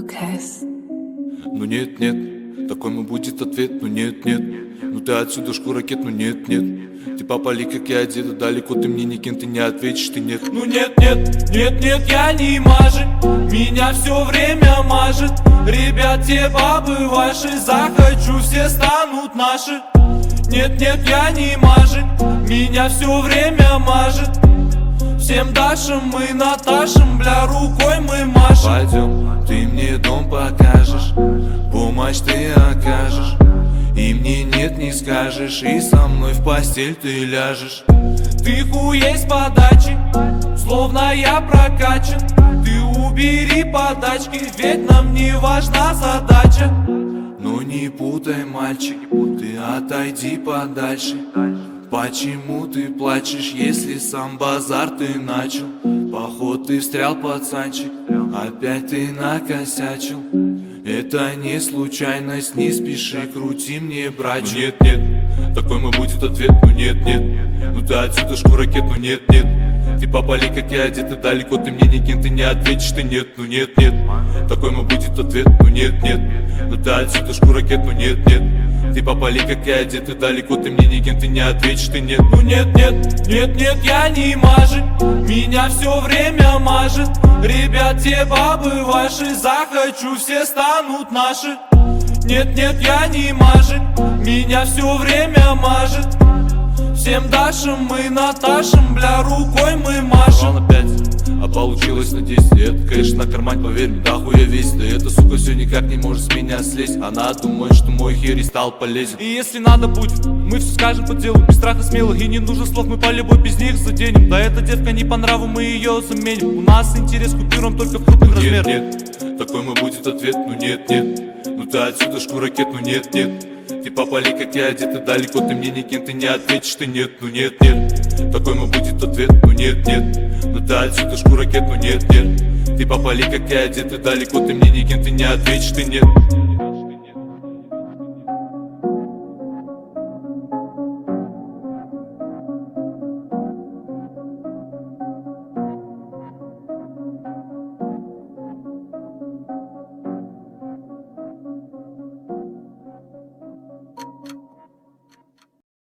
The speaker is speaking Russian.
Lucas. Ну нет, нет, такой мой будет ответ, ну нет, нет. Ну ты отсюда шкуракет, ну нет, нет. Ты попали, как я одета, далеко ты мне никем, ты не ответишь, ты нет. Ну нет, нет, нет, нет, я не мажик, меня все время мажет. Ребят, те бабы ваши, захочу, все станут наши. Нет, нет, я не мажик, меня все время мажет. Всем Дашам мы Наташам, бля, рукой мы машем. Пойдем, ты мне дом покажешь, помощь ты окажешь, и мне нет не скажешь, и со мной в постель ты ляжешь. Ты хуей с подачи, словно я прокачан. Ты убери подачки, ведь нам не важна задача. Ну не путай, мальчик, ты отойди подальше. Почему ты плачешь, если сам базар ты начал? Поход ты встрял, пацанчик, опять ты накосячил. Это не случайность, не спеши, крути мне, братчик. Ну нет, нет, такой мой будет ответ, ну нет, нет. Ну ты отсюда шкуракет, ну нет, нет. Ты попали, как я одета, далеко ты мне никем, ты не ответишь, ты нет, ну нет, нет. Такой мой будет ответ, ну нет, нет. Ну ты отсюда шкуракет, ну нет, нет. Ты попали, как я одета, далеко ты мне никем, ты не ответишь, ты нет. Ну нет, нет, нет, нет, я не мажик, меня все время мажет. Ребят, те бабы ваши, захочу, все станут наши. Нет, нет, я не мажик, меня все время мажет. Всем Дашам мы Наташам, бля, рукой мы машем. Ладно, 5, а получилось на 10. Это, конечно, на кармань, поверь мне, да хуя весь. Да эта сука все никак не может с меня слезть. Она думает, что мой херий стал полезен. И если надо будет, мы все скажем по делу, без страха смело. И не нужно слов, мы по любой без них заденем. Да эта девка не по нраву, мы ее заменим. У нас интерес к купюрам только в крупных размерах. Нет, нет, такой мой будет ответ, ну нет, нет. Ну ты отсюда шкуракет, ну нет, нет. Ты попали, как я одета, далеко ты мне никем, ты не ответишь, ты нет, ну нет, нет. Такой мой будет ответ, ну нет, нет. Ну ты отсюда шкуракет, ну нет, нет. Ты попали, как я одета, далеко ты мне никем, ты не ответишь, ты нет.